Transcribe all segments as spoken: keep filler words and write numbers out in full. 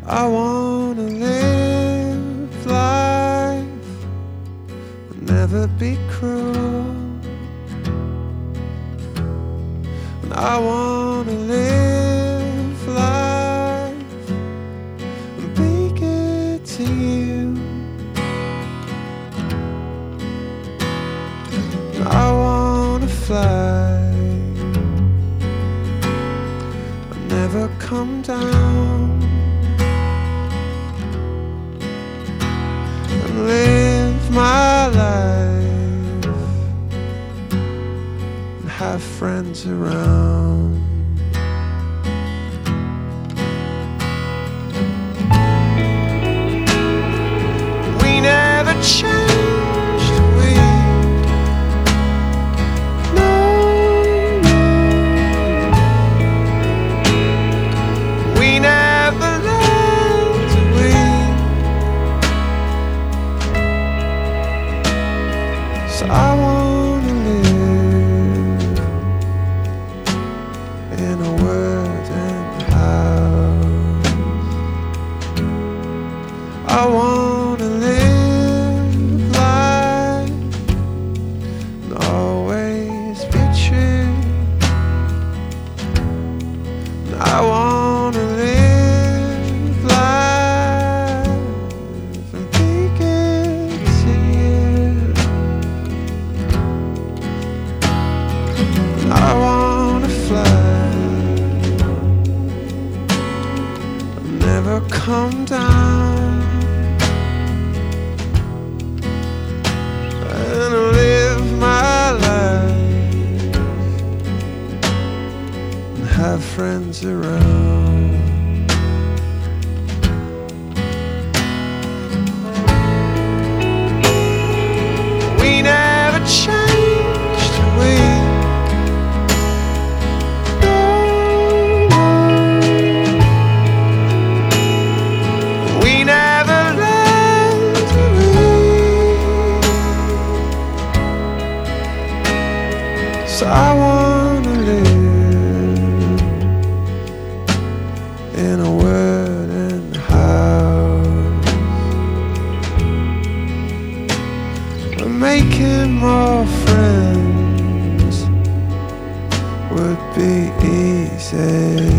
I wanna live life, never be cruel. And I wanna live life and be good to you. And I wanna fly and never come down, and live my life and have friends around. We never changed, we no, we never left, we so I wanna live in a wooden house. I wanna live life and always be true. And I wanna live life and be good to you. And I wanna fly and never come down, and live my life and have friends around. We never changed, we no, we never left, we so I wanna live in a wooden house. We're making more friends would be easy.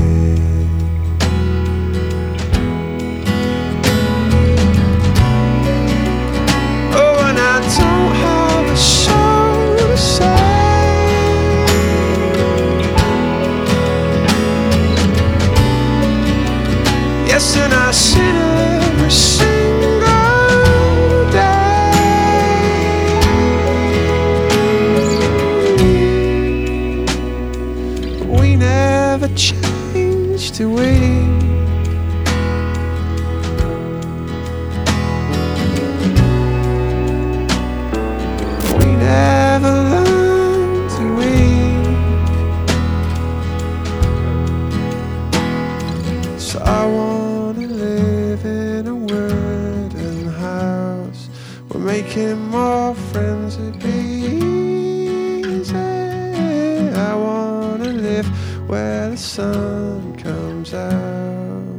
Oh, and I don't have a soul to say. Yes, and I sin every single day. We never changed, do we? We never learned, do we? So I wanna live in a wooden house. We're making more friends, it'd be easy. I wanna live where the sun comes out.